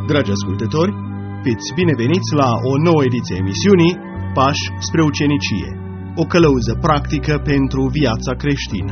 Dragi ascultători, fiți bineveniți la o nouă ediție a emisiunii Pași spre ucenicie, o călăuză practică pentru viața creștină.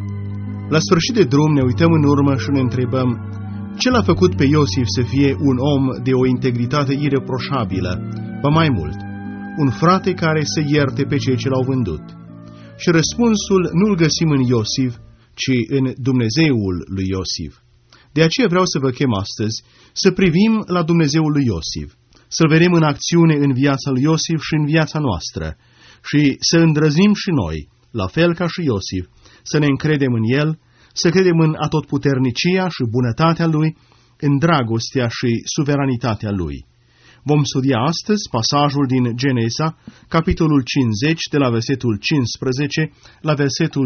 La sfârșit de drum ne uităm în urmă și ne întrebăm ce l-a făcut pe Iosif să fie un om de o integritate ireproșabilă, ba mai mult, un frate care să ierte pe cei ce l-au vândut. Și răspunsul nu-l găsim în Iosif, ci în Dumnezeul lui Iosif. De aceea vreau să vă chem astăzi să privim la Dumnezeul lui Iosif, să-l vedem în acțiune în viața lui Iosif și în viața noastră și să îndrăznim și noi, la fel ca și Iosif, să ne încredem în el, să credem în atotputernicia și bunătatea lui, în dragostea și suveranitatea lui. Vom studia astăzi pasajul din Genesa, capitolul 50, de la versetul 15 la versetul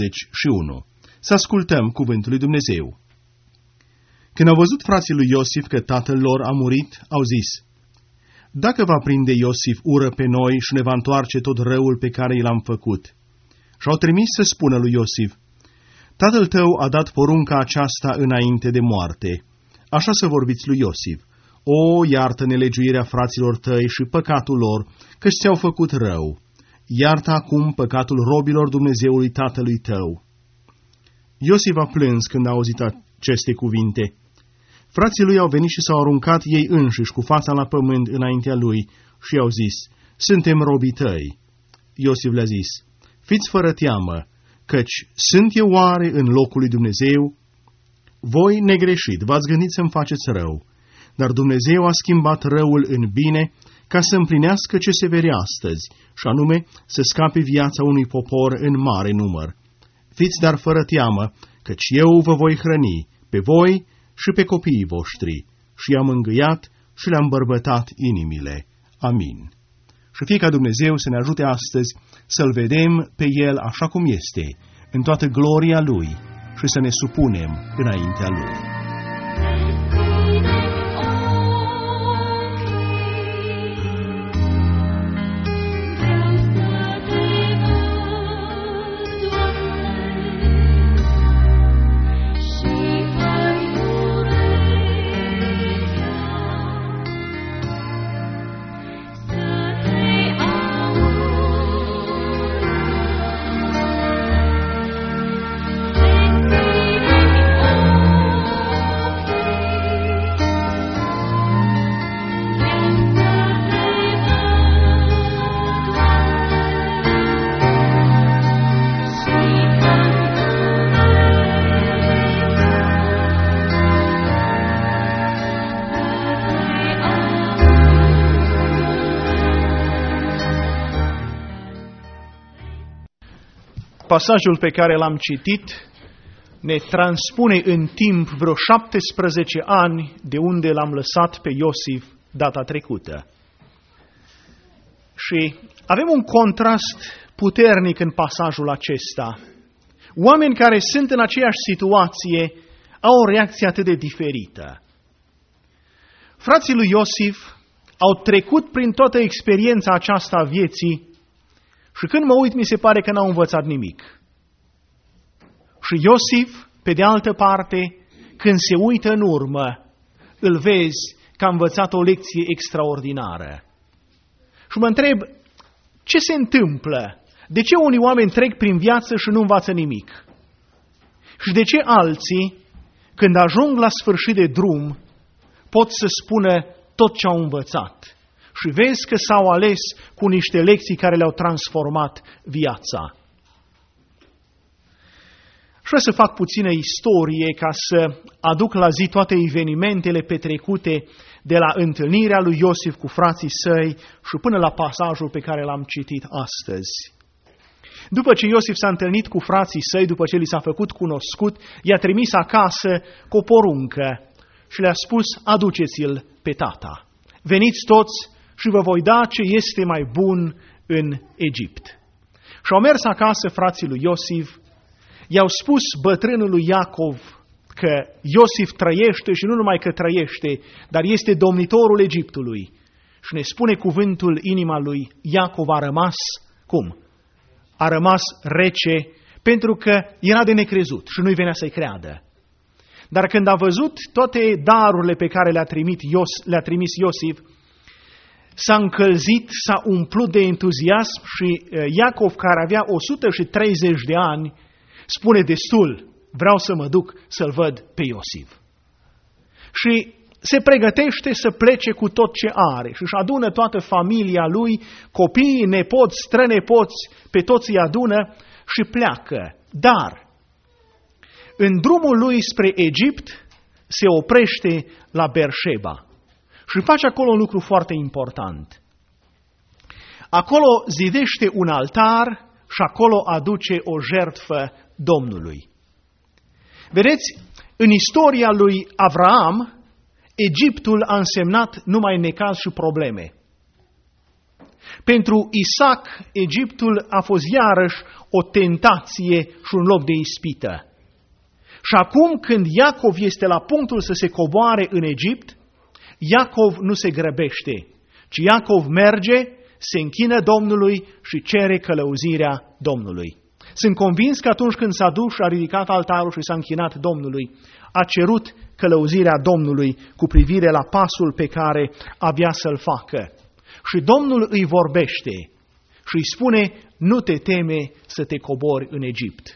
21. Să ascultăm cuvântul lui Dumnezeu. Când au văzut frații lui Iosif că tatăl lor a murit, au zis: dacă va prinde Iosif ură pe noi și ne va întoarce tot răul pe care i l-am făcut. Și au trimis să spună lui Iosif: tatăl tău a dat porunca aceasta înainte de moarte. Așa să vorbiți lui Iosif: o, iartă nelegiuirea fraților tăi și păcatul lor, căci ți-au făcut rău. Iartă acum păcatul robilor Dumnezeului tatălui tău. Iosif a plâns când a auzit aceste cuvinte. Frații lui au venit și s-au aruncat ei înșiși cu fața la pământ înaintea lui și i-au zis: suntem robii tăi. Iosif le-a zis: fiți fără teamă, căci sunt eu oare în locul lui Dumnezeu? Voi negreșit, v-ați gândit să-mi faceți rău, dar Dumnezeu a schimbat răul în bine ca să împlinească ce se vede astăzi, și anume să scape viața unui popor în mare număr. Fiți dar fără teamă, căci eu vă voi hrăni, pe voi și pe copiii voștri, și i-am îngâiat și le-am bărbătat inimile. Amin. Și fie ca Dumnezeu să ne ajute astăzi să-L vedem pe El așa cum este, în toată gloria Lui, și să ne supunem înaintea Lui. Pasajul pe care l-am citit ne transpune în timp vreo 17 ani de unde l-am lăsat pe Iosif data trecută. Și avem un contrast puternic în pasajul acesta. Oameni care sunt în aceeași situație au o reacție atât de diferită. Frații lui Iosif au trecut prin toată experiența aceasta a vieții și când mă uit, mi se pare că n-au învățat nimic. Și Iosif, pe de altă parte, când se uită în urmă, îl vezi că a învățat o lecție extraordinară. Și mă întreb, ce se întâmplă? De ce unii oameni trec prin viață și nu învață nimic? Și de ce alții, când ajung la sfârșit de drum, pot să spună tot ce au învățat? Și vezi că s-au ales cu niște lecții care le-au transformat viața. Și vreau să fac puțină istorie ca să aduc la zi toate evenimentele petrecute de la întâlnirea lui Iosif cu frații săi și până la pasajul pe care l-am citit astăzi. După ce Iosif s-a întâlnit cu frații săi, după ce li s-a făcut cunoscut, i-a trimis acasă cu o poruncă și le-a spus: aduceți-l pe tata. Veniți toți și vă voi da ce este mai bun în Egipt. Și au mers acasă frații lui Iosif, i-au spus bătrânului Iacov că Iosif trăiește și nu numai că trăiește, dar este domnitorul Egiptului. Și ne spune cuvântul, inima lui Iacov a rămas, cum? A rămas rece, pentru că era de necrezut și nu-i venea să-i creadă. Dar când a văzut toate darurile pe care le-a trimis Iosif, s-a încălzit, s-a umplut de entuziasm și Iacov, care avea 130 de ani, spune: destul, vreau să mă duc să-l văd pe Iosif. Și se pregătește să plece cu tot ce are și își adună toată familia lui, copiii, nepoți, strănepoți, pe toți îi adună și pleacă. Dar în drumul lui spre Egipt se oprește la Beersheba și face acolo un lucru foarte important. Acolo zidește un altar și acolo aduce o jertfă Domnului. Vedeți, în istoria lui Avraam, Egiptul a însemnat numai necaz și probleme. Pentru Isaac, Egiptul a fost iarăși o tentație și un loc de ispită. Și acum, când Iacov este la punctul să se coboare în Egipt, Iacov nu se grăbește, ci Iacov merge, se închină Domnului și cere călăuzirea Domnului. Sunt convins că atunci când s-a dus și a ridicat altarul și s-a închinat Domnului, a cerut călăuzirea Domnului cu privire la pasul pe care avea să-l facă. Și Domnul îi vorbește și îi spune: nu te teme să te cobori în Egipt.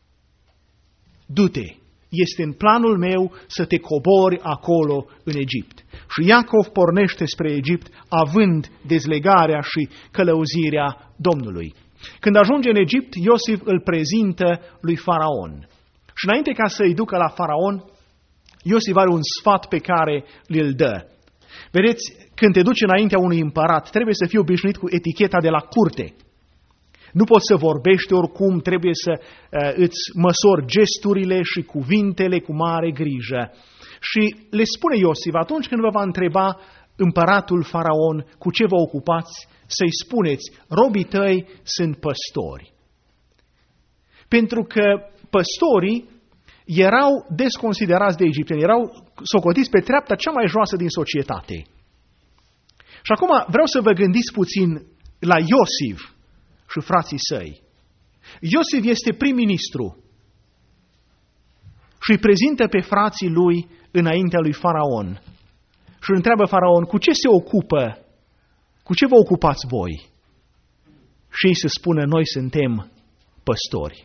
Du-te, este în planul meu să te cobori acolo în Egipt. Și Iacov pornește spre Egipt, având dezlegarea și călăuzirea Domnului. Când ajunge în Egipt, Iosif îl prezintă lui Faraon. Și înainte ca să-i ducă la Faraon, Iosif are un sfat pe care îl dă. Vedeți, când te duci înaintea unui împărat, trebuie să fii obișnuit cu eticheta de la curte. Nu poți să vorbești oricum, trebuie să îți măsori gesturile și cuvintele cu mare grijă. Și le spune Iosif: atunci când vă va întreba împăratul Faraon cu ce vă ocupați, să-i spuneți: robii tăi sunt păstori. Pentru că păstorii erau desconsiderați de egipteni, erau socotiți pe treapta cea mai joasă din societate. Și acum vreau să vă gândiți puțin la Iosif și frații săi. Iosif este prim-ministru și îi prezintă pe frații lui înaintea lui Faraon și îl întreabă Faraon: cu ce se ocupă? Cu ce vă ocupați voi? Și ei se spună: noi suntem păstori.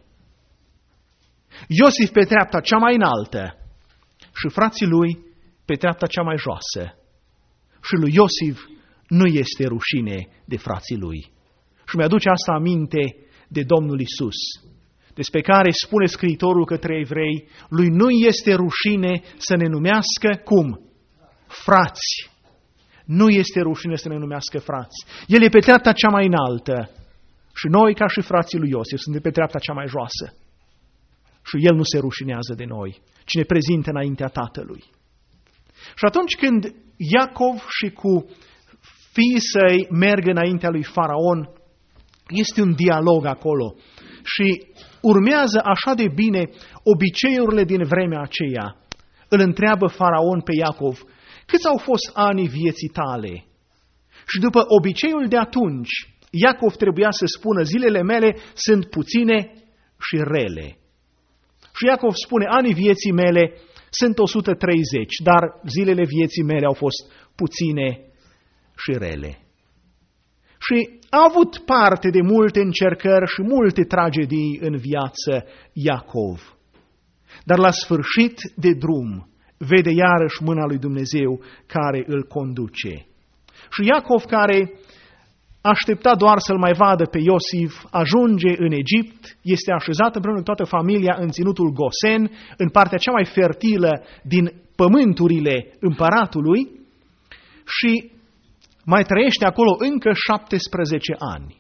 Iosif pe treapta cea mai înaltă și frații lui pe treapta cea mai joasă. Și lui Iosif nu este rușine de frații lui. Și mi-aduce asta aminte de Domnul Iisus, despre care spune Scriitorul către evrei: lui nu este rușine să ne numească cum? Frați. Nu este rușine să ne numească frați. El e pe treapta cea mai înaltă și noi, ca și frații lui Iosif, suntem pe treapta cea mai joasă. Și el nu se rușinează de noi, ci ne prezintă înaintea Tatălui. Și atunci când Iacov și cu fiii săi merg înaintea lui Faraon, este un dialog acolo și urmează așa de bine obiceiurile din vremea aceea. Îl întreabă Faraon pe Iacov: câți au fost anii vieții tale? Și după obiceiul de atunci, Iacov trebuia să spună: zilele mele sunt puține și rele. Și Iacov spune: anii vieții mele sunt 130, dar zilele vieții mele au fost puține și rele. Și a avut parte de multe încercări și multe tragedii în viață Iacov. Dar la sfârșit de drum vede iarăși mâna lui Dumnezeu care îl conduce. Și Iacov, care aștepta doar să-l mai vadă pe Iosif, ajunge în Egipt, este așezat împreună cu toată familia în ținutul Gosen, în partea cea mai fertilă din pământurile împăratului, și mai trăiește acolo încă 17 ani.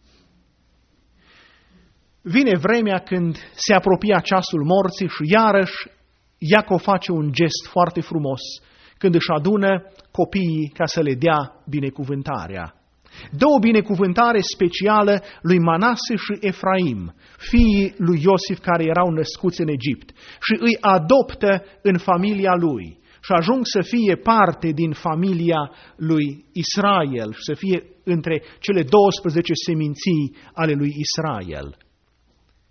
Vine vremea când se apropia ceasul morții și iarăși Iacov face un gest foarte frumos când își adună copiii ca să le dea binecuvântarea. Dă o binecuvântare specială lui Manase și Efraim, fiii lui Iosif care erau născuți în Egipt, și îi adoptă în familia lui și ajung să fie parte din familia lui Israel, să fie între cele 12 seminții ale lui Israel.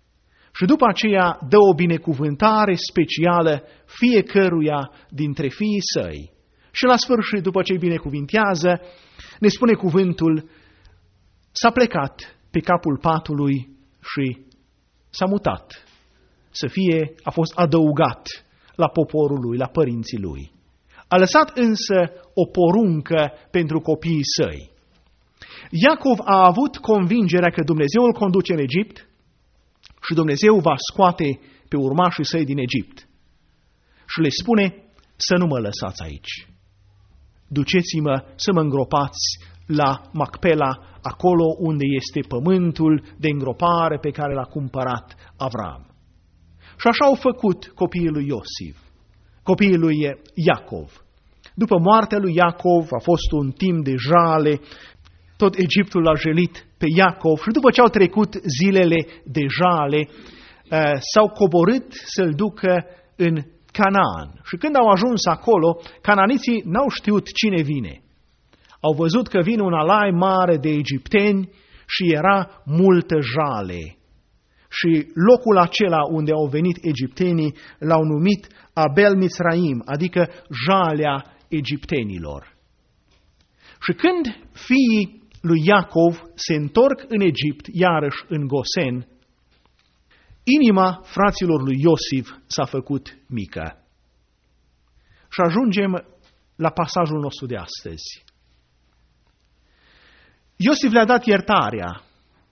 Și după aceea dă o binecuvântare specială fiecăruia dintre fiii săi. Și la sfârșit, după ce îi binecuvintează, ne spune cuvântul, s-a plecat pe capul patului și s-a mutat. A fost adăugat la poporul lui, la părinții lui. A lăsat însă o poruncă pentru copiii săi. Iacov a avut convingerea că Dumnezeu îl conduce în Egipt și Dumnezeu va scoate pe urmașii săi din Egipt. Și le spune să nu mă lăsați aici. Duceți-mă să mă îngropați la Macpela, acolo unde este pământul de îngropare pe care l-a cumpărat Avram. Și așa au făcut copiii lui Iosif, copiii lui Iacov. După moartea lui Iacov a fost un timp de jale, tot Egiptul l-a jelit pe Iacov și după ce au trecut zilele de jale, s-au coborât să-l ducă în Canaan. Și când au ajuns acolo, cananiții n-au știut cine vine. Au văzut că vine un alai mare de egipteni și era multă jale. Și locul acela unde au venit egiptenii l-au numit Abel Mitzraim, adică jalea egiptenilor. Și când fiii lui Iacov se întorc în Egipt, iarăși în Gosen, inima fraților lui Iosif s-a făcut mică. Și ajungem la pasajul nostru de astăzi. Iosif le-a dat iertarea.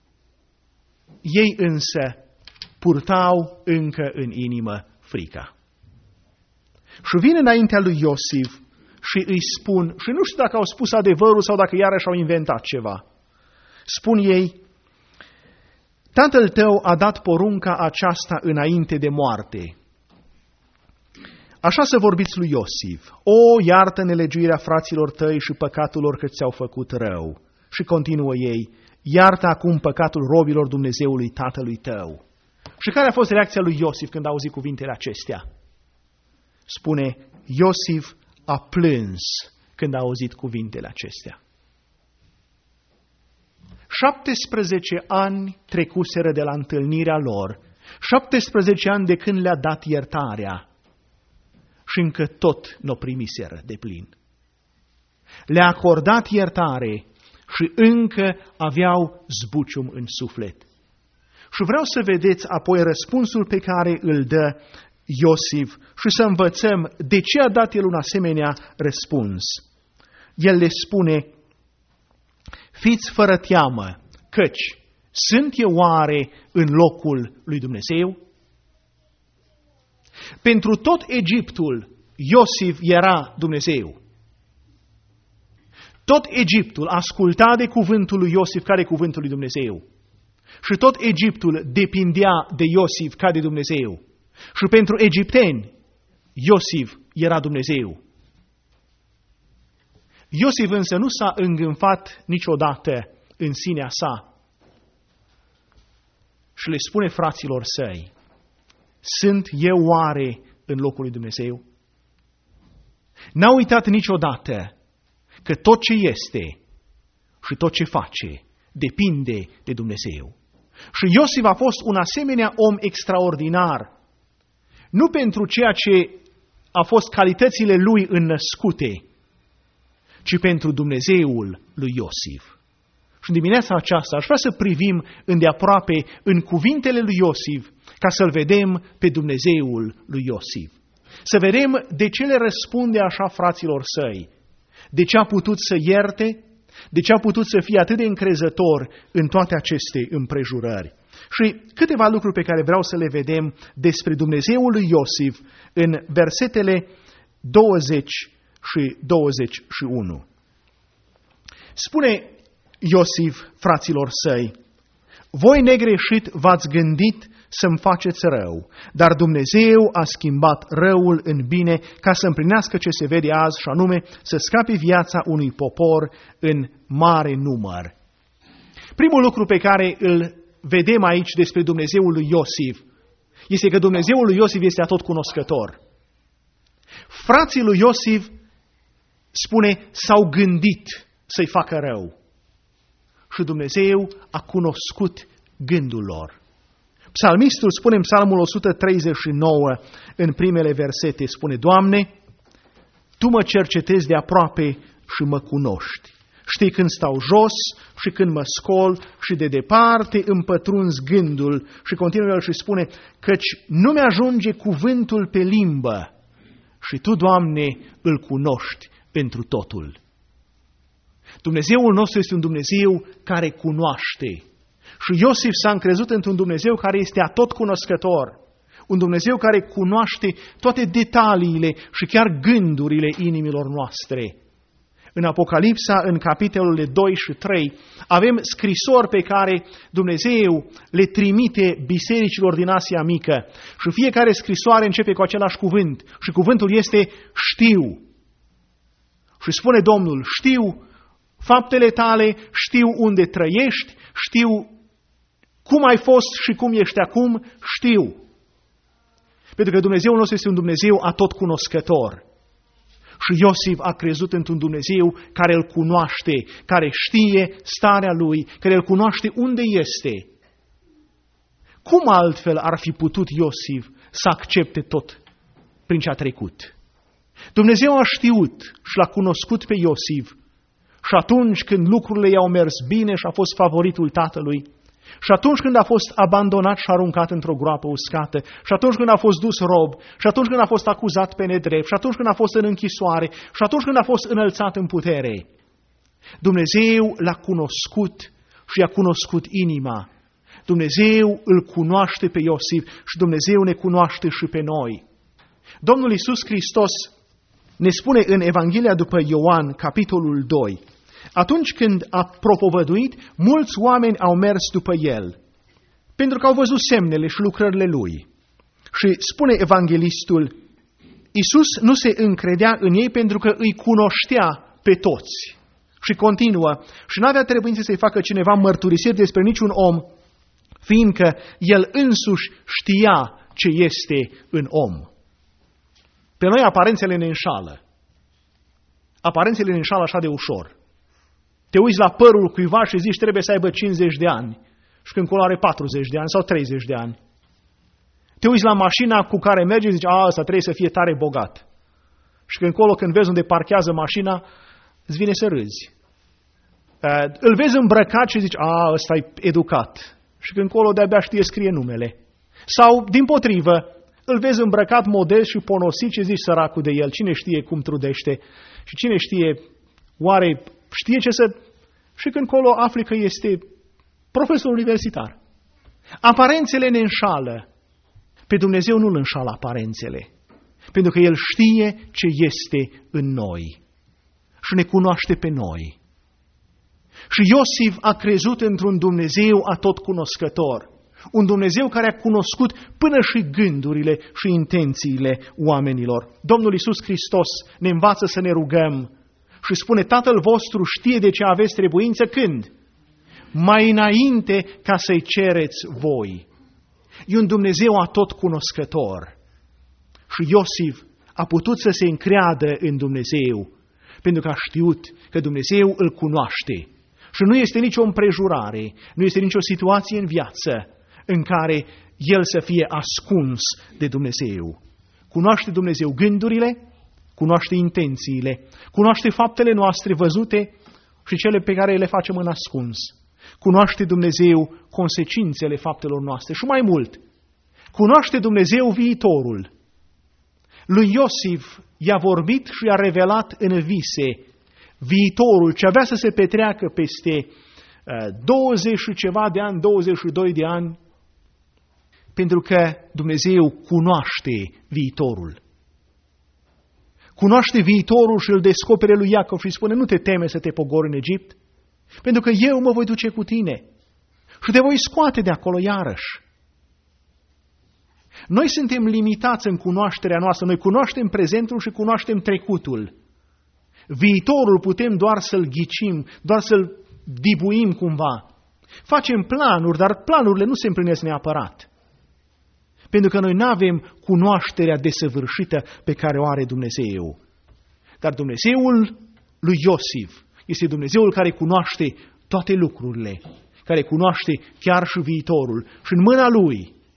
Ei însă purtau încă în inimă frica. Și vin înaintea lui Iosif și îi spun, și nu știu dacă au spus adevărul sau dacă iarăși au inventat ceva. Spun ei, tatăl tău a dat porunca aceasta înainte de moarte. Așa să vorbiți lui Iosif, o, iartă nelegiuirea fraților tăi și păcatul lor că ți-au făcut rău. Și continuă ei, iartă acum păcatul robilor Dumnezeului tatălui tău. Și care a fost reacția lui Iosif când a auzit cuvintele acestea? Spune, Iosif a plâns când a auzit cuvintele acestea. 17 ani trecuseră de la întâlnirea lor, 17 ani de când le-a dat iertarea și încă tot n-o primiseră de plin. Le-a acordat iertare și încă aveau zbucium în suflet. Și vreau să vedeți apoi răspunsul pe care îl dă Iosif și să învățăm de ce a dat el un asemenea răspuns. El le spune, fiți fără teamă, căci sunt eu oare în locul lui Dumnezeu? Pentru tot Egiptul, Iosif era Dumnezeu. Tot Egiptul asculta de cuvântul lui Iosif ca de cuvântul lui Dumnezeu. Și tot Egiptul depindea de Iosif ca de Dumnezeu. Și pentru egipteni, Iosif era Dumnezeu. Iosif însă nu s-a îngânfat niciodată în sinea sa. Și le spune fraților săi, sunt eu oare în locul lui Dumnezeu? N-a uitat niciodată că tot ce este și tot ce face depinde de Dumnezeu. Și Iosif a fost un asemenea om extraordinar, nu pentru ceea ce a fost calitățile lui înnăscute, ci pentru Dumnezeul lui Iosif. Și în dimineața aceasta aș vrea să privim îndeaproape în cuvintele lui Iosif, ca să-L vedem pe Dumnezeul lui Iosif. Să vedem de ce le răspunde așa fraților săi, de ce a putut să ierte, de ce a putut să fie atât de încrezător în toate aceste împrejurări. Și câteva lucruri pe care vreau să le vedem despre Dumnezeul lui Iosif în versetele 20 și 21. Spune Iosif fraților săi, voi negreșit v-ați gândit să-mi faceți rău, dar Dumnezeu a schimbat răul în bine ca să împlinească ce se vede azi, și anume să scape viața unui popor în mare număr. Primul lucru pe care îl vedem aici despre Dumnezeul lui Iosif este că Dumnezeul lui Iosif este atotcunoscător. Frații lui Iosif, spune, s-au gândit să-i facă rău și Dumnezeu a cunoscut gândul lor. Psalmistul spune în Psalmul 139, în primele versete, spune: Doamne, Tu mă cercetezi de aproape și mă cunoști. Știi când stau jos și când mă scol și de departe îmi pătrunzi gândul. Și continuă el și spune: căci nu mi-ajunge cuvântul pe limbă și Tu, Doamne, îl cunoști pentru totul. Dumnezeul nostru este un Dumnezeu care cunoaște. Și Iosif s-a încrezut într-un Dumnezeu care este atotcunoscător. Un Dumnezeu care cunoaște toate detaliile și chiar gândurile inimilor noastre. În Apocalipsa, în capitolele 2 și 3, avem scrisori pe care Dumnezeu le trimite bisericilor din Asia Mică. Și fiecare scrisoare începe cu același cuvânt. Și cuvântul este știu. Și spune Domnul: știu faptele tale, știu unde trăiești, știu cum ai fost și cum ești acum, știu. Pentru că Dumnezeul nostru este un Dumnezeu atotcunoscător. Și Iosif a crezut într-un Dumnezeu care îl cunoaște, care știe starea lui, care îl cunoaște unde este. Cum altfel ar fi putut Iosif să accepte tot prin ce a trecut? Dumnezeu a știut și l-a cunoscut pe Iosif și atunci când lucrurile i-au mers bine și a fost favoritul tatălui, și atunci când a fost abandonat și aruncat într-o groapă uscată, și atunci când a fost dus rob, și atunci când a fost acuzat pe nedrept, și atunci când a fost în închisoare, și atunci când a fost înălțat în putere, Dumnezeu l-a cunoscut și i-a cunoscut inima. Dumnezeu îl cunoaște pe Iosif și Dumnezeu ne cunoaște și pe noi. Domnul Iisus Hristos ne spune în Evanghelia după Ioan, capitolul 2, atunci când a propovăduit, mulți oameni au mers după el, pentru că au văzut semnele și lucrările lui. Și spune evanghelistul, Iisus nu se încredea în ei pentru că îi cunoștea pe toți. Și continuă, și n-avea trebuință să-i facă cineva mărturisiri despre niciun om, fiindcă el însuși știa ce este în om. Pe noi aparențele ne înșală. Aparențele ne înșală așa de ușor. Te uiți la părul cuiva și zici trebuie să aibă 50 de ani și când colo are 40 de ani sau 30 de ani. Te uiți la mașina cu care merge și zici, ăsta trebuie să fie tare bogat. Și când colo, când vezi unde parchează mașina, îți vine să râzi. Îl vezi îmbrăcat și zici, ăsta e educat. Și când colo de-abia știe scrie numele. Sau, dimpotrivă, îl vezi îmbrăcat modest și ponosit și zici, săracul de el, cine știe cum trudește și cine știe, oare știe ce să... Și când colo afli că este profesor universitar. Aparențele ne înșală. Pe Dumnezeu nu îl înșală aparențele. Pentru că El știe ce este în noi. Și ne cunoaște pe noi. Și Iosif a crezut într-un Dumnezeu atotcunoscător. Un Dumnezeu care a cunoscut până și gândurile și intențiile oamenilor. Domnul Iisus Hristos ne învață să ne rugăm și spune, Tatăl vostru știe de ce aveți trebuință când? Mai înainte ca să-i cereți voi. E un Dumnezeu atotcunoscător. Și Iosif a putut să se încreadă în Dumnezeu, pentru că a știut că Dumnezeu îl cunoaște. Și nu este nicio împrejurare, nu este nicio situație în viață în care el să fie ascuns de Dumnezeu. Cunoaște Dumnezeu gândurile, cunoaște intențiile, cunoaște faptele noastre văzute și cele pe care le facem în ascuns. Cunoaște Dumnezeu consecințele faptelor noastre și mai mult, cunoaște Dumnezeu viitorul. Lui Iosif i-a vorbit și i-a revelat în vise viitorul ce avea să se petreacă peste 20 și ceva de ani, 22 de ani, pentru că Dumnezeu cunoaște viitorul. Cunoaște viitorul și îl descopere lui Iacov și spune, nu te teme să te pogori în Egipt, pentru că eu mă voi duce cu tine și te voi scoate de acolo iarăși. Noi suntem limitați în cunoașterea noastră, noi cunoaștem prezentul și cunoaștem trecutul. Viitorul putem doar să-l ghicim, doar să-l dibuim cumva. Facem planuri, dar planurile nu se împlinesc neapărat. Pentru că noi nu avem cunoașterea desăvârșită pe care o are Dumnezeu. Dar Dumnezeul lui Iosif este Dumnezeul care cunoaște toate lucrurile, care cunoaște chiar și viitorul. Și în mâna Lui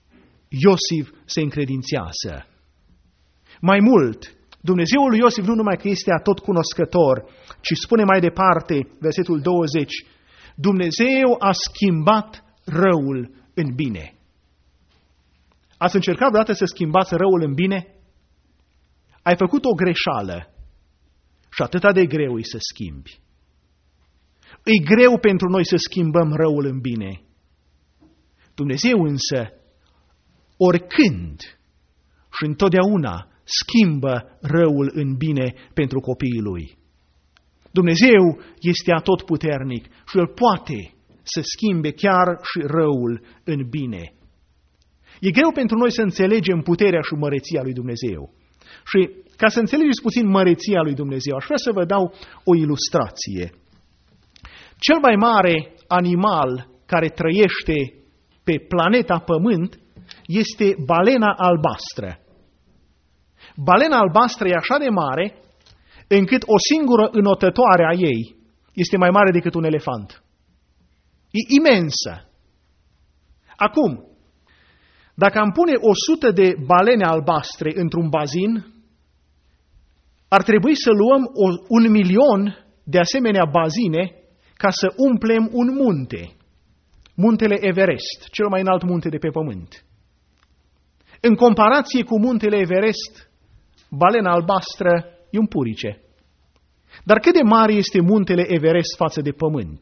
Iosif se încredințează. Mai mult, Dumnezeul lui Iosif nu numai că este atotcunoscător, ci spune mai departe, versetul 20, Dumnezeu a schimbat răul în bine. Ați încercat vreodată să schimbați răul în bine? Ai făcut o greșeală și atâta de greu e să schimbi. E greu pentru noi să schimbăm răul în bine. Dumnezeu însă, oricând și întotdeauna, schimbă răul în bine pentru copiii Lui. Dumnezeu este atotputernic și El poate să schimbe chiar și răul în bine. E greu pentru noi să înțelegem puterea și măreția lui Dumnezeu. Și ca să înțelegeți puțin măreția lui Dumnezeu, aș vrea să vă dau o ilustrație. Cel mai mare animal care trăiește pe planeta Pământ este balena albastră. Balena albastră e așa de mare încât o singură înotătoare a ei este mai mare decât un elefant. E imensă. Acum, dacă am pune 100 de balene albastre într-un bazin, ar trebui să luăm 1.000.000 de asemenea bazine ca să umplem un munte. Muntele Everest, cel mai înalt munte de pe pământ. În comparație cu muntele Everest, balena albastră e un purice. Dar cât de mare este muntele Everest față de pământ?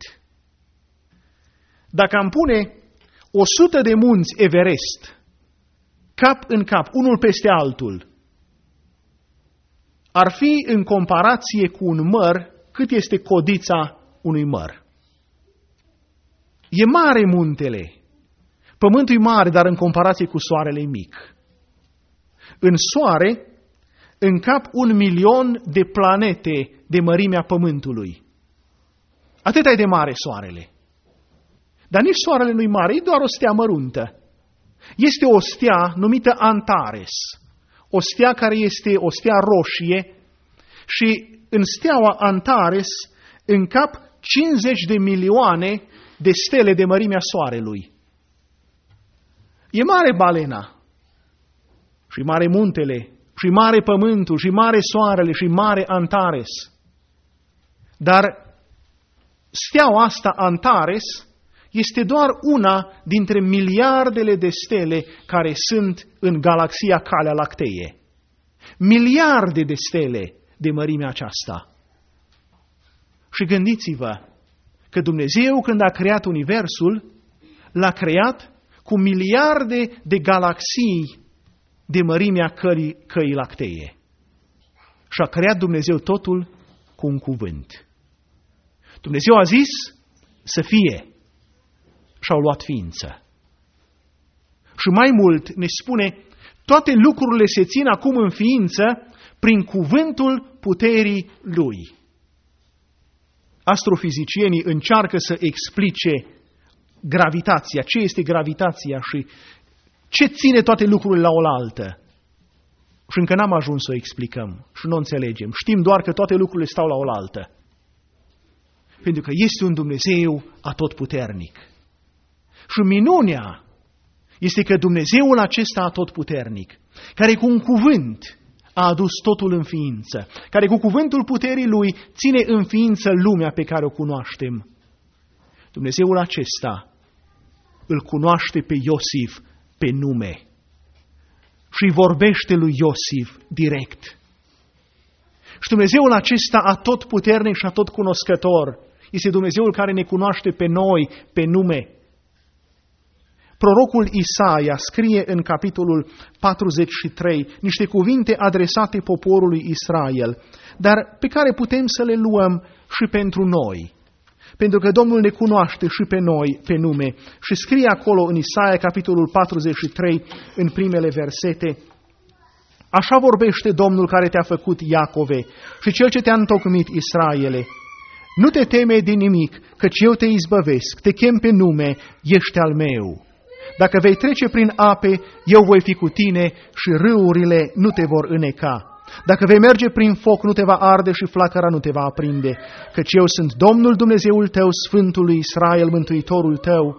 Dacă am pune 100 de munți Everest, cap în cap, unul peste altul, ar fi în comparație cu un măr, cât este codița unui măr. E mare muntele. Pământul e mare, dar în comparație cu soarele e mic. În soare încap 1.000.000 de planete de mărimea Pământului. Atât e de mare soarele. Dar nici soarele nu-i mare, e doar o stea măruntă. Este o stea numită Antares. O stea care este o stea roșie și în steaua Antares încap 50 de milioane de stele de mărimea soarelui. E mare balena și mare muntele și mare pământul și mare soarele și mare Antares. Dar steaua asta Antares este doar una dintre miliardele de stele care sunt în galaxia Calea Lactee. Miliarde de stele de mărimea aceasta. Și gândiți-vă că Dumnezeu, când a creat universul, l-a creat cu miliarde de galaxii de mărimea căii lactee. Și a creat Dumnezeu totul cu un cuvânt. Dumnezeu a zis să fie și au luat ființă. Și mai mult ne spune, toate lucrurile se țin acum în ființă prin cuvântul puterii Lui. Astrofizicienii încearcă să explice gravitația, ce este gravitația și ce ține toate lucrurile la oaltă. Și încă n-am ajuns să o explicăm și nu o înțelegem. Știm doar că toate lucrurile stau la oaltă. Pentru că este un Dumnezeu atotputernic. Și minunea este că Dumnezeul acesta atotputernic, care cu un cuvânt a adus totul în ființă, care cu cuvântul puterii Lui ține în ființă lumea pe care o cunoaștem. Dumnezeul acesta îl cunoaște pe Iosif pe nume și îi vorbește lui Iosif direct. Și Dumnezeul acesta atotputernic și atotcunoscător este Dumnezeul care ne cunoaște pe noi pe nume. Prorocul Isaia scrie în capitolul 43 niște cuvinte adresate poporului Israel, dar pe care putem să le luăm și pentru noi. Pentru că Domnul ne cunoaște și pe noi pe nume. Și scrie acolo în Isaia capitolul 43 în primele versete: Așa vorbește Domnul care te-a făcut, Iacove, și Cel ce te-a întocmit, Israele. Nu te teme de nimic, căci eu te izbăvesc, te chem pe nume, ești al meu. Dacă vei trece prin ape, eu voi fi cu tine și râurile nu te vor îneca. Dacă vei merge prin foc, nu te va arde și flacăra nu te va aprinde, căci eu sunt Domnul Dumnezeul tău, Sfântul lui Israel, Mântuitorul tău.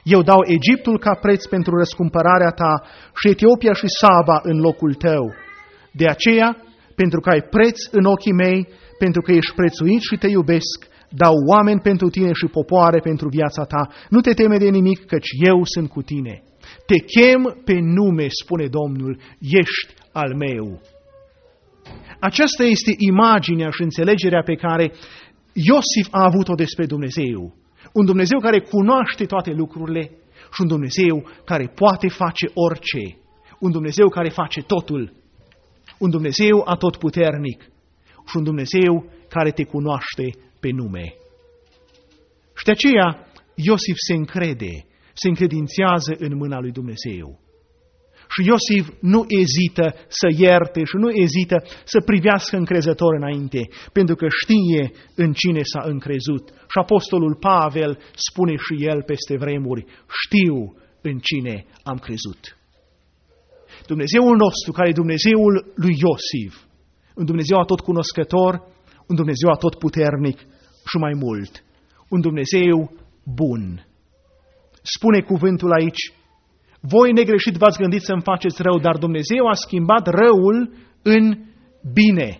Eu dau Egiptul ca preț pentru răscumpărarea ta și Etiopia și Saba în locul tău. De aceea, pentru că ai preț în ochii mei, pentru că ești prețuit și te iubesc, dau oameni pentru tine și popoare pentru viața ta. Nu te teme de nimic, căci eu sunt cu tine. Te chem pe nume, spune Domnul, ești al meu. Aceasta este imaginea și înțelegerea pe care Iosif a avut-o despre Dumnezeu. Un Dumnezeu care cunoaște toate lucrurile și un Dumnezeu care poate face orice. Un Dumnezeu care face totul. Un Dumnezeu atotputernic și un Dumnezeu care te cunoaște pe nume. Și de aceea Iosif se încredințează în mâna lui Dumnezeu. Și Iosif nu ezită să ierte și nu ezită să privească încrezător înainte, pentru că știe în cine s-a încrezut. Și apostolul Pavel spune și el peste vremuri, știu în cine am crezut. Dumnezeul nostru, care e Dumnezeul lui Iosif, un Dumnezeu atotcunoscător, un Dumnezeu atotputernic și mai mult, un Dumnezeu bun. Spune cuvântul aici, voi negreșit v-ați gândit să-mi faceți rău, dar Dumnezeu a schimbat răul în bine.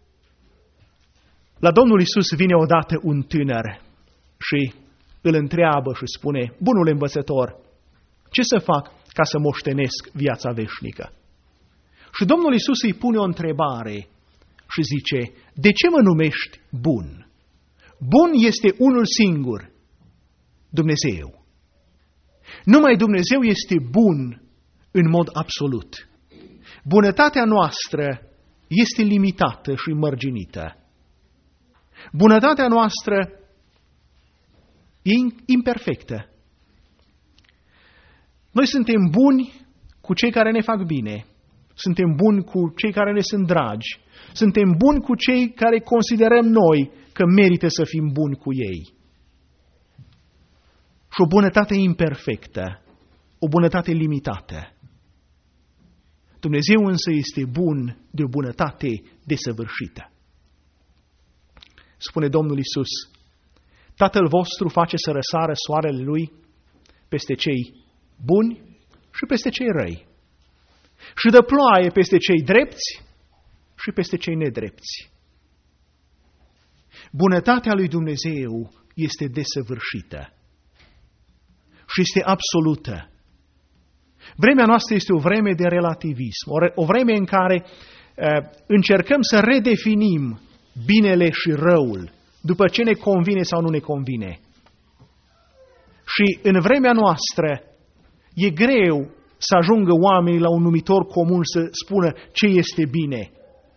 La Domnul Iisus vine odată un tânăr și îl întreabă și spune, bunul învățător, ce să fac ca să moștenesc viața veșnică? Și Domnul Iisus îi pune o întrebare și zice, de ce mă numești bun? Bun este unul singur, Dumnezeu. Numai Dumnezeu este bun în mod absolut. Bunătatea noastră este limitată și mărginită. Bunătatea noastră e imperfectă. Noi suntem buni cu cei care ne fac bine. Suntem buni cu cei care ne sunt dragi. Suntem buni cu cei care considerăm noi că merită să fim buni cu ei. Și o bunătate imperfectă, o bunătate limitată. Dumnezeu însă este bun de o bunătate desăvârșită. Spune Domnul Iisus, Tatăl vostru face să răsară soarele Lui peste cei buni și peste cei răi. Și dă ploaie peste cei drepți și peste cei nedrepți. Bunătatea lui Dumnezeu este desăvârșită și este absolută. Vremea noastră este o vreme de relativism, o vreme în care încercăm să redefinim binele și răul, după ce ne convine sau nu ne convine. Și în vremea noastră e greu să ajungă oamenii la un numitor comun să spună ce este bine.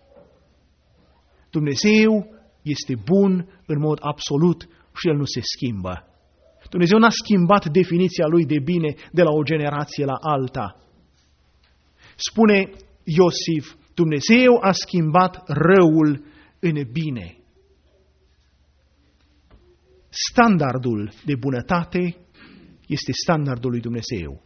Dumnezeu este bun în mod absolut și El nu se schimbă. Dumnezeu n-a schimbat definiția Lui de bine de la o generație la alta. Spune Iosif, Dumnezeu a schimbat răul în bine. Standardul de bunătate este standardul lui Dumnezeu.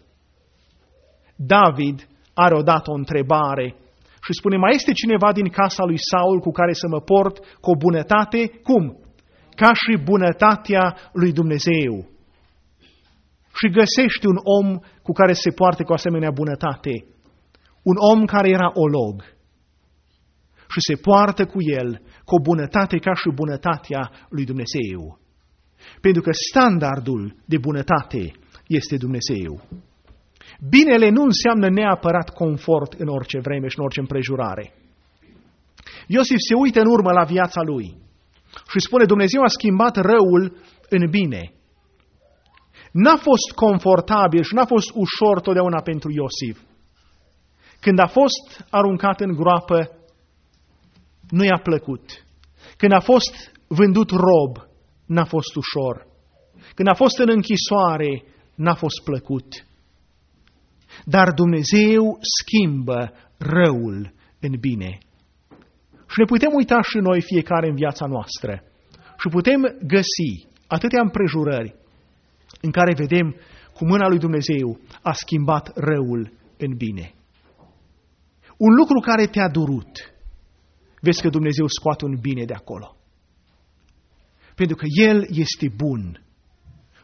David are odată o întrebare și spune, mai este cineva din casa lui Saul cu care să mă port cu o bunătate? Cum? Ca și bunătatea lui Dumnezeu. Și găsește un om cu care se poartă cu asemenea bunătate. Un om care era olog. Și se poartă cu el cu o bunătate ca și bunătatea lui Dumnezeu. Pentru că standardul de bunătate este Dumnezeu. Binele nu înseamnă neapărat confort în orice vreme și în orice împrejurare. Iosif se uită în urmă la viața lui și spune, Dumnezeu a schimbat răul în bine. N-a fost confortabil și n-a fost ușor totdeauna pentru Iosif. Când a fost aruncat în groapă, nu i-a plăcut. Când a fost vândut rob, n-a fost ușor. Când a fost în închisoare, n-a fost plăcut. Dar Dumnezeu schimbă răul în bine. Și ne putem uita și noi fiecare în viața noastră. Și putem găsi atâtea împrejurări în care vedem cum mâna lui Dumnezeu a schimbat răul în bine. Un lucru care te-a durut, vezi că Dumnezeu scoate un bine de acolo. Pentru că El este bun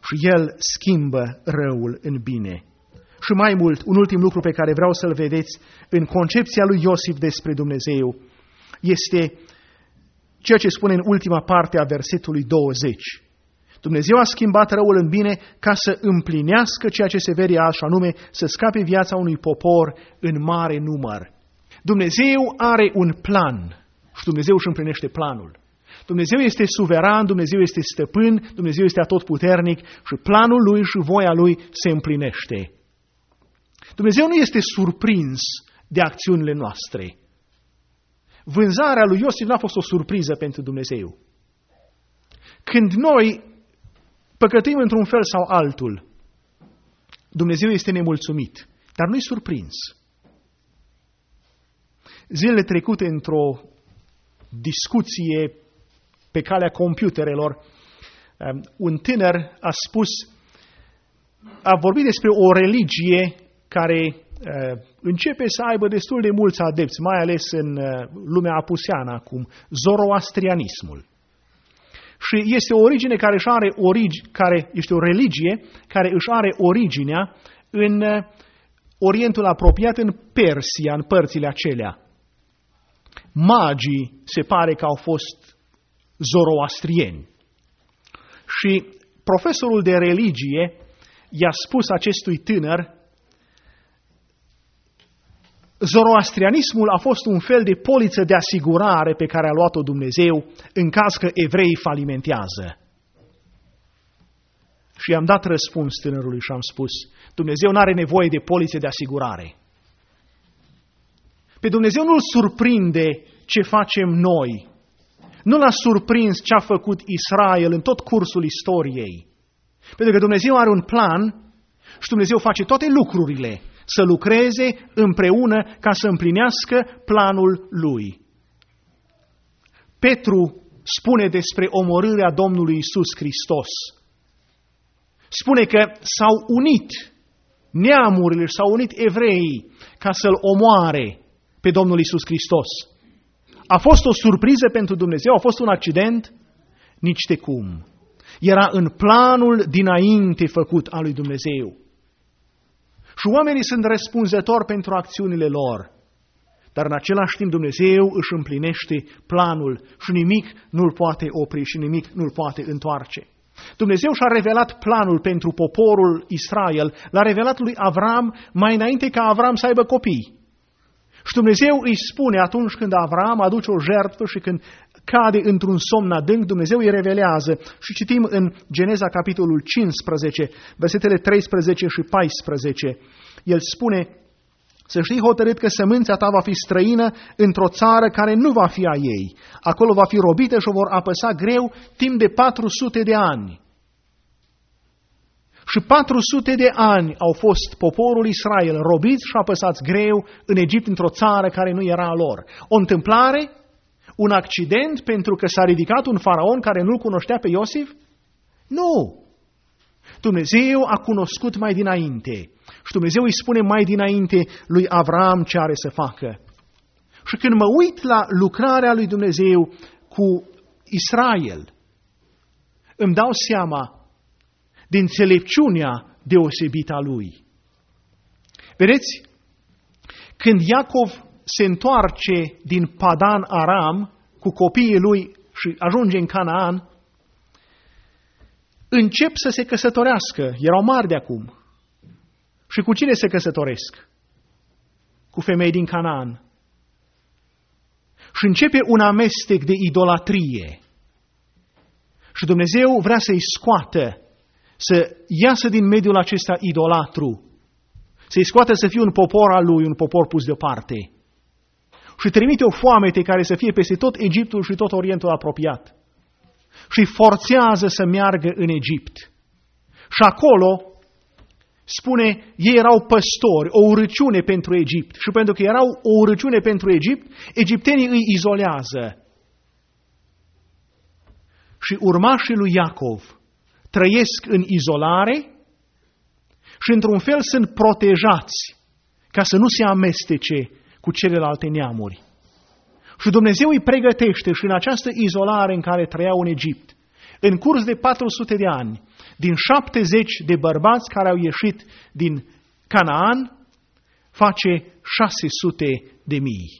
și El schimbă răul în bine. Și mai mult, un ultim lucru pe care vreau să-l vedeți în concepția lui Iosif despre Dumnezeu este ceea ce spune în ultima parte a versetului 20. Dumnezeu a schimbat răul în bine ca să împlinească ceea ce se vede azi, și anume să scape viața unui popor în mare număr. Dumnezeu are un plan și Dumnezeu își împlinește planul. Dumnezeu este suveran, Dumnezeu este stăpân, Dumnezeu este atotputernic și planul Lui și voia Lui se împlinește. Dumnezeu nu este surprins de acțiunile noastre. Vânzarea lui Iosif n-a fost o surpriză pentru Dumnezeu. Când noi păcătuim într-un fel sau altul, Dumnezeu este nemulțumit, dar nu-i surprins. Zilele trecute, într-o discuție pe calea computerelor, un tânăr a vorbit despre o religie care începe să aibă destul de mulți adepți, mai ales în lumea apuseană acum, zoroastrianismul. Și este o origine este o religie care își are originea în Orientul apropiat, în Persia, în părțile acelea. Magii se pare că au fost zoroastrieni. Și profesorul de religie i-a spus acestui tânăr: zoroastrianismul a fost un fel de poliță de asigurare pe care a luat-o Dumnezeu în caz că evreii falimentează. Și i-am dat răspuns tânărului și am spus: Dumnezeu nu are nevoie de polițe de asigurare. Pe Dumnezeu nu-l surprinde ce facem noi. Nu l-a surprins ce a făcut Israel în tot cursul istoriei. Pentru că Dumnezeu are un plan și Dumnezeu face toate lucrurile să lucreze împreună ca să împlinească planul Lui. Petru spune despre omorârea Domnului Iisus Hristos. Spune că s-au unit neamurile și s-au unit evreii ca să-L omoare pe Domnul Iisus Hristos. A fost o surpriză pentru Dumnezeu? A fost un accident? Nici de cum. Era în planul dinainte făcut al lui Dumnezeu. Și oamenii sunt răspunzători pentru acțiunile lor. Dar în același timp Dumnezeu își împlinește planul și nimic nu-l poate opri și nimic nu-l poate întoarce. Dumnezeu și-a revelat planul pentru poporul Israel, l-a revelat lui Avram mai înainte ca Avram să aibă copii. Și Dumnezeu îi spune atunci când Avram aduce o jertfă și când cade într-un somn adânc, Dumnezeu îi revelează. Și citim în Geneza capitolul 15, versetele 13 și 14. El spune: să știi hotărât că sămânța ta va fi străină într-o țară care nu va fi a ei. Acolo va fi robită și o vor apăsa greu timp de 400 de ani. Și 400 de ani au fost poporul Israel robiți și apăsați greu în Egipt, într-o țară care nu era a lor. O întâmplare? Un accident pentru că s-a ridicat un faraon care nu-l cunoștea pe Iosif? Nu! Dumnezeu a cunoscut mai dinainte. Și Dumnezeu îi spune mai dinainte lui Avram ce are să facă. Și când mă uit la lucrarea lui Dumnezeu cu Israel, îmi dau seama de înțelepciunea deosebită a lui. Vedeți, când Iacov se întoarce din Padan Aram cu copiii lui și ajunge în Canaan, încep să se căsătorească. Erau mari de acum. Și cu cine se căsătoresc? Cu femei din Canaan. Și începe un amestec de idolatrie. Și Dumnezeu vrea să-i scoată, să iasă din mediul acesta idolatru, să-i scoată să fie un popor al lui, un popor pus deoparte. Și trimite o foamete care să fie peste tot Egiptul și tot Orientul apropiat. Și forțează să meargă în Egipt. Și acolo, spune, ei erau păstori, o urăciune pentru Egipt. Și pentru că erau o urăciune pentru Egipt, egiptenii îi izolează. Și urmașii lui Iacov trăiesc în izolare și într-un fel sunt protejați ca să nu se amestece cu celelalte neamuri. Și Dumnezeu îi pregătește și în această izolare în care trăiau în Egipt, În curs de 400 de ani, din 70 de bărbați care au ieșit din Canaan, face 600 de mii.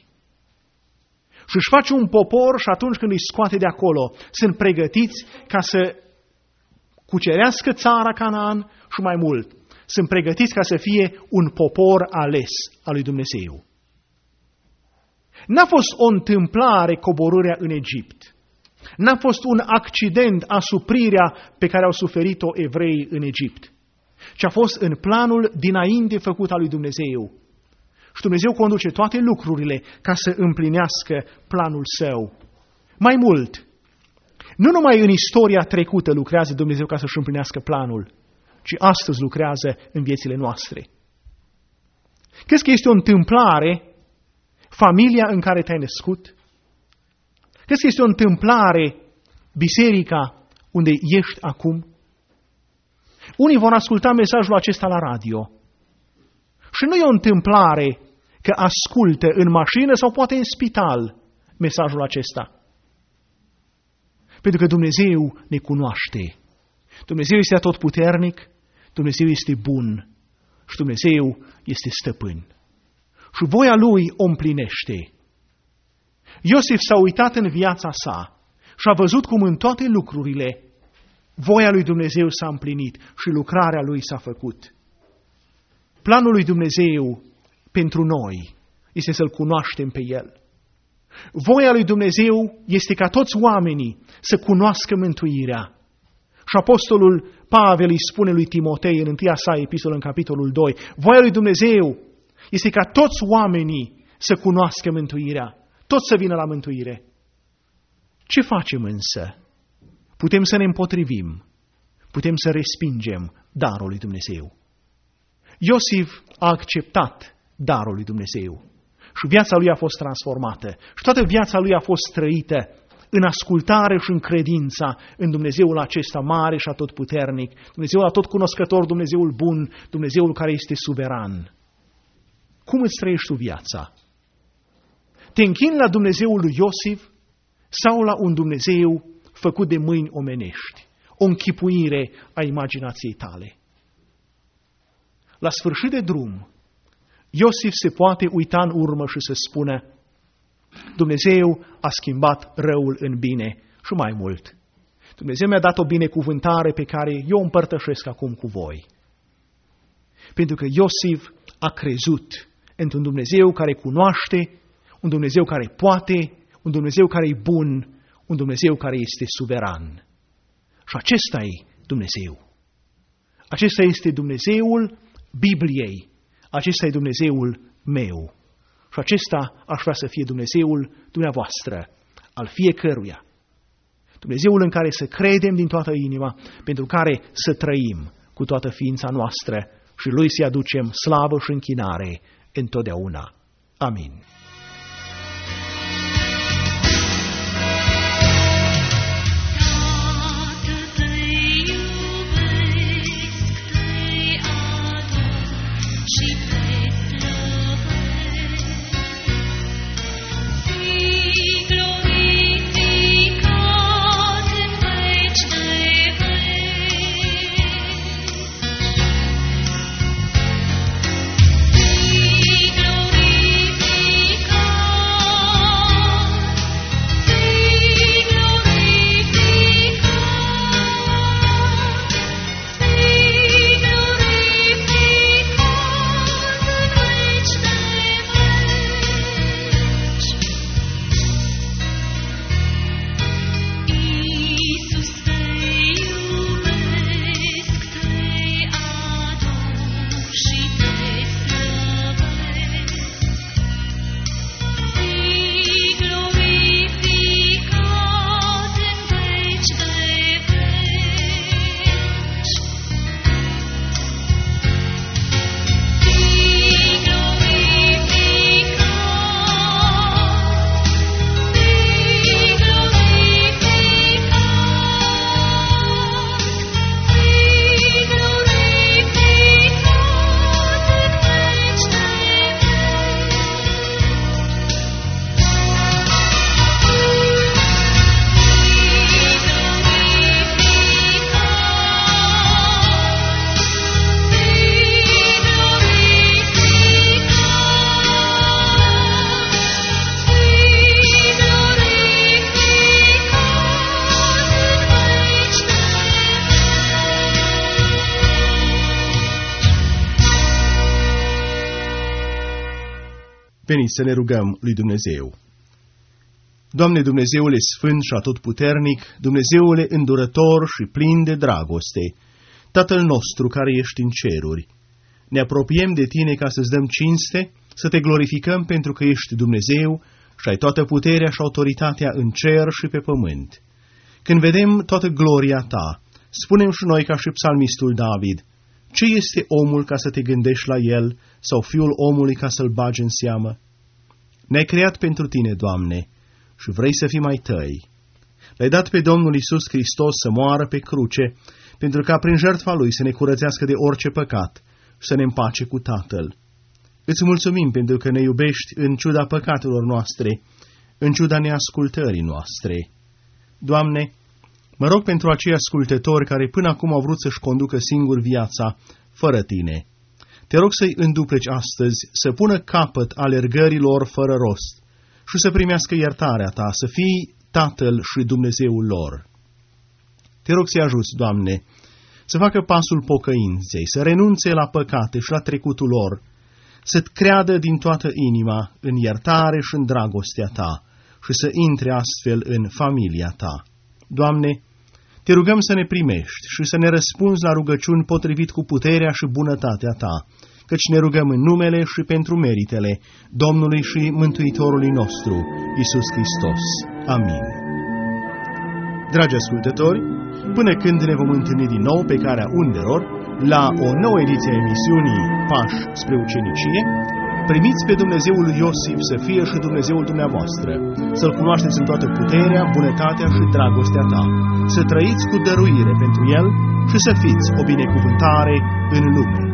Și își face un popor și atunci când îi scoate de acolo, sunt pregătiți ca să cucerească țara Canaan și mai mult. Sunt pregătiți ca să fie un popor ales al lui Dumnezeu. N-a fost o întâmplare coborârea în Egipt. N-a fost un accident asuprirea pe care au suferit-o evreii în Egipt, ci a fost în planul dinainte făcut al lui Dumnezeu. Și Dumnezeu conduce toate lucrurile ca să împlinească planul său. Mai mult, nu numai în istoria trecută lucrează Dumnezeu ca să-și împlinească planul, ci astăzi lucrează în viețile noastre. Crezi că este o întâmplare familia în care te-ai născut? Crezi că este o întâmplare biserica unde ești acum? Unii vor asculta mesajul acesta la radio. Și nu e o întâmplare că ascultă în mașină sau poate în spital mesajul acesta. Pentru că Dumnezeu ne cunoaște. Dumnezeu este atotputernic, Dumnezeu este bun și Dumnezeu este stăpân. Și voia Lui o împlinește. Iosif s-a uitat în viața sa și a văzut cum în toate lucrurile voia lui Dumnezeu s-a împlinit și lucrarea lui s-a făcut. Planul lui Dumnezeu pentru noi este să-L cunoaștem pe El. Voia lui Dumnezeu este ca toți oamenii să cunoască mântuirea. Și apostolul Pavel îi spune lui Timotei în 1 sa epistolă în capitolul 2, voia lui Dumnezeu este ca toți oamenii să cunoască mântuirea, toți să vină la mântuire. Ce facem însă? Putem să ne împotrivim, putem să respingem darul lui Dumnezeu. Iosif a acceptat darul lui Dumnezeu și viața lui a fost transformată și toată viața lui a fost trăită în ascultare și în credința în Dumnezeul acesta mare și atotputernic, Dumnezeul atotcunoscător, Dumnezeul bun, Dumnezeul care este suveran. Cum îți trăiești tu viața? Te închini la Dumnezeul lui Iosif sau la un Dumnezeu făcut de mâini omenești, o închipuire a imaginației tale? La sfârșit de drum, Iosif se poate uita în urmă și să spună, Dumnezeu a schimbat răul în bine și mai mult. Dumnezeu mi-a dat o binecuvântare pe care eu o împărtășesc acum cu voi. Pentru că Iosif a crezut într-un Dumnezeu care cunoaște, un Dumnezeu care poate, un Dumnezeu care e bun, un Dumnezeu care este suveran. Și acesta e Dumnezeu. Acesta este Dumnezeul Bibliei. Acesta e Dumnezeul meu. Și acesta aș vrea să fie Dumnezeul dumneavoastră, al fiecăruia. Dumnezeul în care să credem din toată inima, pentru care să trăim cu toată ființa noastră și Lui să-i aducem slavă și închinare întotdeauna. Amin. Veniți să ne rugăm lui Dumnezeu. Doamne Dumnezeule sfânt și atotputernic, Dumnezeule îndurător și plin de dragoste, Tatăl nostru care ești în ceruri, ne apropiem de Tine ca să-ți dăm cinste, să Te glorificăm pentru că ești Dumnezeu și ai toată puterea și autoritatea în cer și pe pământ. Când vedem toată gloria Ta, spunem și noi ca și psalmistul David, ce este omul ca să te gândești la el sau fiul omului ca să-l bagi în seamă? Ne-ai creat pentru Tine, Doamne, și vrei să fim ai Tăi. L-ai dat pe Domnul Iisus Hristos să moară pe cruce, pentru ca prin jertfa Lui să ne curățească de orice păcat și să ne împace cu Tatăl. Îți mulțumim pentru că ne iubești în ciuda păcatelor noastre, în ciuda neascultării noastre. Doamne, mă rog pentru acei ascultători care până acum au vrut să-și conducă singur viața fără Tine. Te rog să-i îndupleci astăzi, să pună capăt alergărilor fără rost și să primească iertarea Ta, să fii Tatăl și Dumnezeul lor. Te rog să-i ajuți, Doamne, să facă pasul pocăinței, să renunțe la păcate și la trecutul lor, să-Ți creadă din toată inima în iertare și în dragostea Ta și să intre astfel în familia Ta. Doamne, Te rugăm să ne primești și să ne răspunzi la rugăciuni potrivit cu puterea și bunătatea Ta, căci ne rugăm în numele și pentru meritele Domnului și Mântuitorului nostru, Iisus Hristos. Amin. Dragi ascultători, până când ne vom întâlni din nou pe calea undelor, la o nouă ediție a emisiunii Pași spre ucenicie, primiți pe Dumnezeul lui Iosif să fie și Dumnezeul dumneavoastră, să-L cunoașteți în toată puterea, bunătatea și dragostea Ta, să trăiți cu dăruire pentru El și să fiți o binecuvântare în lume.